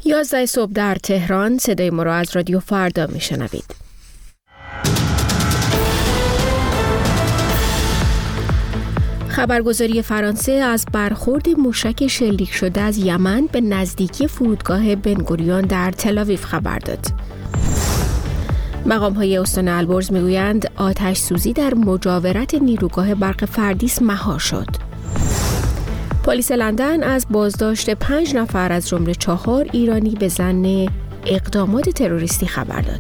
11 صبح در تهران. صدای ما را از رادیو فردا میشنوید. خبرگزاری فرانسه از برخورد موشک شلیک شده از یمن به نزدیکی فرودگاه بن‌گوریون در تل‌آویو خبر داد. مقام‌های استان البرز میگویند آتش سوزی در مجاورت نیروگاه برق فردیس مهار شد. پلیس لندن از بازداشت 5 نفر از جمله 4 ایرانی به ظن اقدامات تروریستی خبر داد.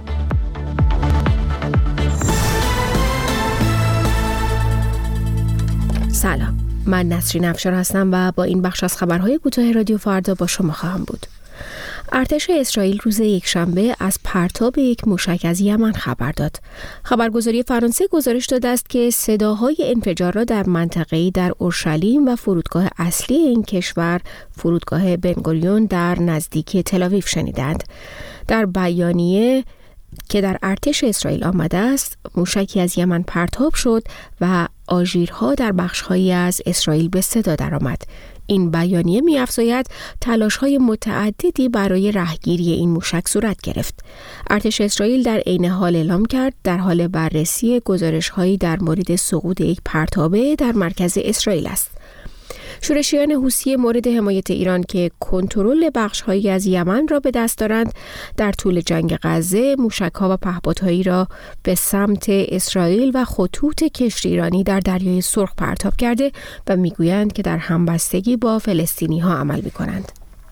سلام، من نسرین افشار هستم و با این بخش از خبرهای کوتاه رادیو فردا با شما خواهم بود. ارتش اسرائیل روز یکشنبه از پرتاب یک موشک از یمن خبر داد. خبرگزاری فرانسه گزارش داده است که صداهای انفجار را در منطقه‌ای در اورشلیم و فرودگاه اصلی این کشور، فرودگاه بن‌گوریون در نزدیکی تل‌آویو شنیدند. در بیانیه که در ارتش اسرائیل آمده است، موشکی از یمن پرتاب شد و آژیرها در بخش‌هایی از اسرائیل به صدا درآمد. این بیانیه می‌افزاید تلاش‌های متعددی برای رهگیری این موشک صورت گرفت. ارتش اسرائیل در عین حال اعلام کرد در حال بررسی گزارش‌هایی در مورد سقوط یک پرتابه در مرکز اسرائیل است. شورشیان حوثی مورد حمایت ایران که کنترل بخش‌هایی از یمن را به دست دارند، در طول جنگ غزه موشک‌ها و پهپادهایی را به سمت اسرائیل و خطوط کشتی ایرانی در دریای سرخ پرتاب کرده و میگویند که در همبستگی با فلسطینی‌ها عمل می‌کنند.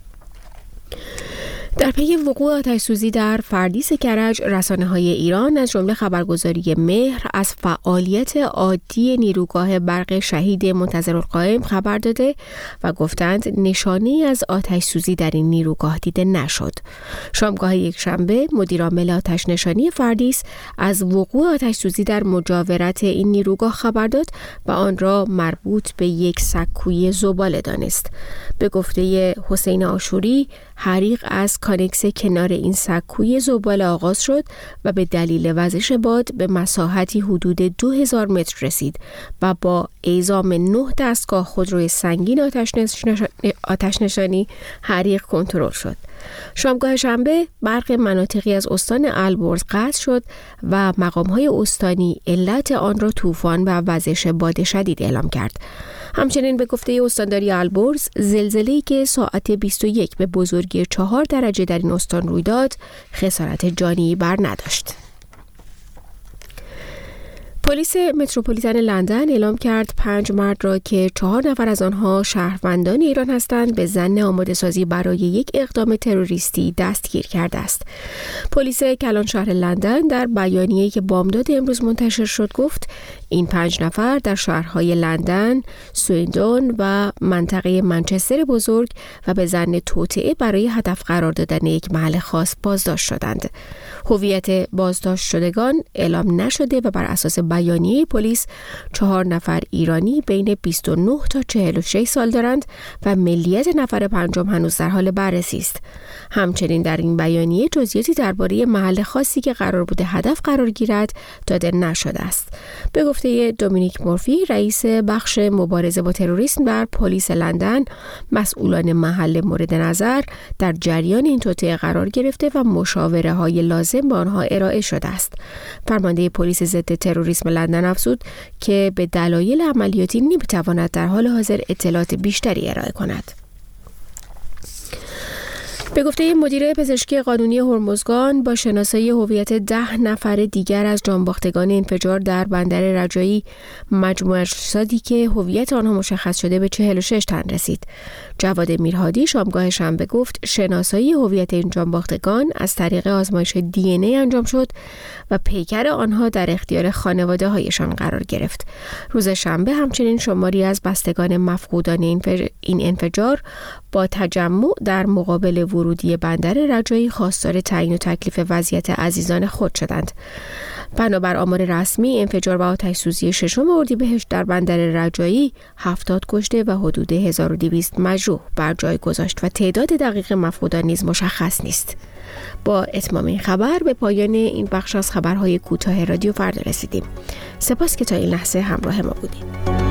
در پی وقوع آتش‌سوزی در فردیس کرج، رسانه‌های ایران از جمله خبرگزاری مهر از فعالیت عادی نیروگاه برق شهید منتظرالقائم خبر داده و گفتند نشانه‌ای از آتش‌سوزی در این نیروگاه دیده نشد. شامگاه یکشنبه مدیرعامل آتش‌نشانی فردیس از وقوع آتش‌سوزی در مجاورت این نیروگاه خبر داد و آن را مربوط به یک سکوی زباله دانست. به گفته حسین آشوری، حریق از کانکس کنار این سکوی زباله آغاز شد و به دلیل وزش باد به مساحتی حدود 2000 متر رسید و با اعزام 9 دستگاه خودروی سنگین آتش‌نشانی حریق کنترل شد. شامگاه شنبه برق مناطقی از استان البرز قطع شد و مقام‌های استانی علت آن را طوفان و وزش باد شدید اعلام کرد. همچنین به گفته استانداری البرز، زلزله‌ای که ساعت 21 به بزرگی 4 درجه در این استان روی داد، خسارت جانی بر نداشت. پلیس متروپولیتن لندن اعلام کرد 5 مرد را که 4 نفر از آنها شهروندان ایران هستند به ظن آماده‌سازی برای یک اقدام تروریستی دستگیر کرده است. پلیس کلان شهر لندن در بیانیه‌ای که بامداد امروز منتشر شد گفت این 5 نفر در شهرهای لندن، سویندون و منطقه منچستر بزرگ و به ظن توطئه برای هدف قرار دادن یک محل خاص بازداشت شدند. هویت بازداشت شدگان اعلام نشده و بر اساس بیانیه پلیس 4 نفر ایرانی بین 29 تا 46 سال دارند و ملیت نفر پنجم هنوز در حال بررسی است. همچنین در این بیانیه جزئیاتی درباره محل خاصی که قرار بوده هدف قرار گیرد داده نشده است. به گفته دومینیک مورفی، رئیس بخش مبارزه با تروریسم در پلیس لندن، مسئولان محل مورد نظر در جریان این توطئه قرار گرفته و مشاوره‌های لازم به آنها ارائه شده است. فرمانده پلیس ضد تروریسم لندن افزود که به دلایل عملیاتی نمی‌تواند در حال حاضر اطلاعات بیشتری ارائه کند. به گفته مدیر پزشکی قانونی هرمزگان، با شناسایی هویت 10 نفر دیگر از جانباختگان انفجار در بندر رجایی، مجموع اجسادی که هویت آنها مشخص شده به 46 تن رسید. جواد میرهادی شامگاه شنبه گفت شناسایی هویت این جانباختگان از طریق آزمایش DNA انجام شد و پیکر آنها در اختیار خانواده هایشان قرار گرفت. روز شنبه همچنین شماری از بستگان مفقودان این انفجار با تجمع در مقابل ورودی بندر رجایی خواستار تعیین و تکلیف وضعیت عزیزان خود شدند. بنابر آمار رسمی، انفجار و آتش‌سوزی 6 اردیبهشت در بندر رجایی 70 کشته و حدود 1200 مجروح بر جای گذاشت و تعداد دقیق مفقودان نیز مشخص نیست. با اتمام این خبر به پایان این بخش از خبرهای کوتاه رادیو فردا رسیدیم. سپاس که تا این لحظه همراه ما بودید.